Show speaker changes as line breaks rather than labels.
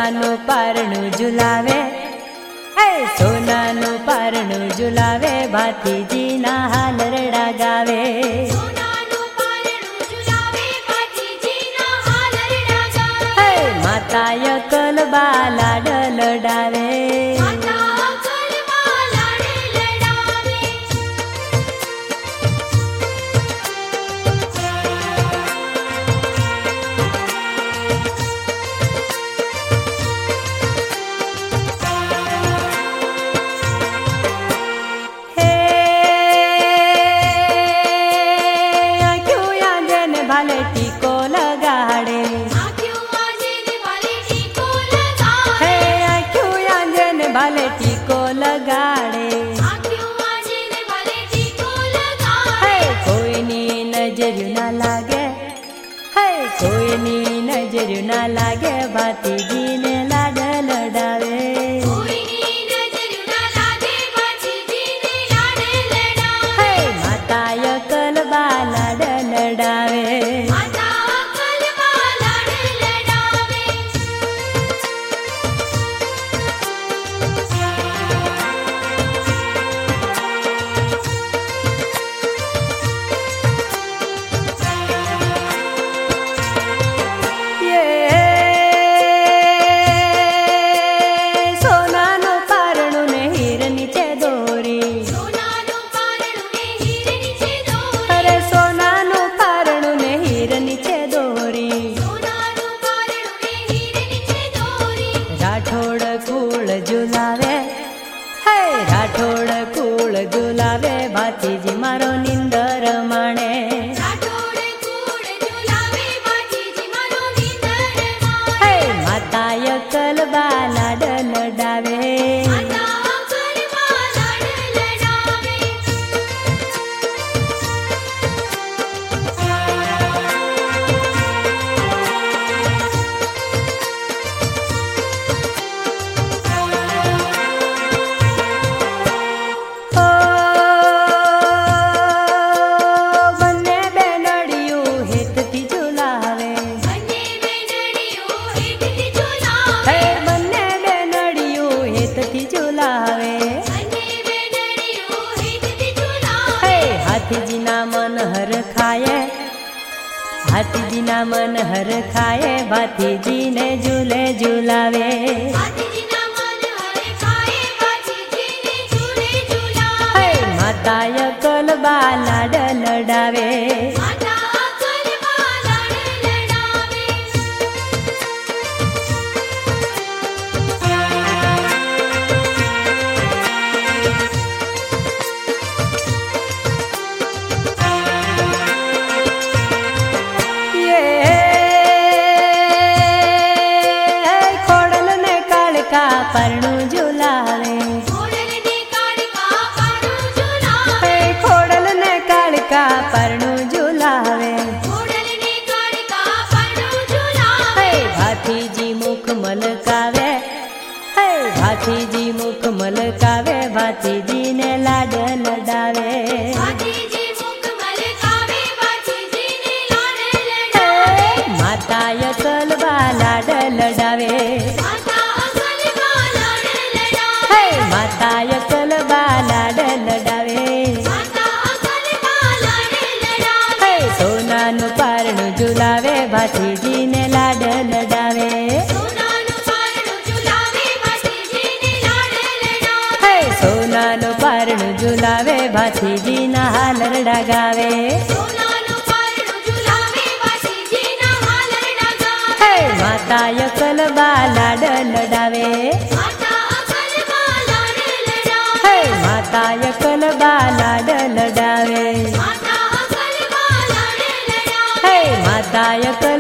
સોનાનું પારણું ઝુલાવે, હે સોનાનું પારણું ઝુલાવે, ભાતીજીના હાલરડા ગાવે.
સોનાનું પારણું ઝુલાવે, ભાતીજીના હાલરડા ગાવે.
હે માતાય કલબા લાડ લડાવે.
માતા અકલમાં લાડ લડાવે.
હે આંખ્યું યાંજન ભાલે ટીકો લગાડે.
આંખ્યું આંજને ભાલે ટીકો લગાવે.
હે આંખ્યું યાંજન ભાલે ટીકો લગાડે.
આંખ્યું આંજને ભાલે ટીકો લગાવે.
હે કોઈની નજર ના લાગે, હે કોઈની નજર ના લાગે, ભાતીજીને લાડ લડાવે.
કોઈની નજર ના લાગે, ભાતીજીને લાડ લડાવે.
હે માતાય કલબા લાડ લડાવે.
માતા અકલમાં લાડ લડાવે.
યે સોનાનું પારણું ને હીર નીચે દોરી.
સોનાનું પારણું ને હીર નીચે દોરી.
અરે સોનાનું પારણું ને હીર નીચે દોરી.
સોનાનું પારણું ને હીર નીચે દોરી.
રાઠોડ કુળ ઝુલાવે, હે રાઠોડ કુળ ઝુલાવે, ભાતીજી મારો નિંદર માણે.
રાઠોડ કુળ ઝુલાવે, ભાતીજી મારો નિંદર માણે.
હે માતાય કલબા લાડ લડાવે.
માતા અકલમાં લાડ લડાવે.
ઓ બંને બેનડિયું હેતથી ઝુલાવે.
બંને બેનડીઓ હેઠથી ઝુલાવે.
હે બંને બેનડિયું હેતથી ઝુલાવે.
બંને બેનડીઓ હેઠથી ઝુલાવે.
હે હાથીજીના મન હર ખાય, હાથીજીના મન હર ખાય, ભાતીજીને ઝૂલે ઝુલાવે.
ભાતીજીના મન હરે ખાય, ભાતીજીને ઝૂલે ઝુલાવે.
હે માતાય કલબા લાડ લડાવે.
માતા અકલમાં લાડ લડાવે.
યે ખોડલ ને કાળકા પરણું ઝુલાવે.
ખોડલને કાળકા પારણું ઝુલાવે.
હે ખોડલ ને કાળકા પરણું ઝુલાવે.
ખોડલને કાળકા પારણું ઝુલાવે.
હે ભાતીજી મુખ મલકાવે, હે ભાતીજી મુખ મલકાવે, ભાતીજીને લાડ લડાવે.
ભાતીજી મુખ મલકાવે, ભાતીજીને લાડ
હે
લડાવે.
માતાય કલબા લાડ લડાવે.
માતા અકલમાં લાડ લડાવે.
હે માતાય કલબા લાડ લડાવે.
માતા અકલમાં લાડ લડાવે.
હે સોનાનું પારણું ઝુલાવે, ભાતીજીને લાડ લડાવે.
સોનાનું પારણું ઝુલાવે, ભાતીજીને લાડ લડાવે.
હે સોનાનું પારણું ઝુલાવે, ભાતીજીના હાલરડા ગાવે.
સોનાનું પારણું ઝુલાવે, ભાતીજીના હાલરડા ગાવે.
હે માતાય કલબા લાડ લડાવે.
માતા અકલમાં લાડ લડાવે.
હે માતાય કલબા લાડ લડાવે.
માતા અકલમાં લાડ લડાવે.
હે માતાય કલ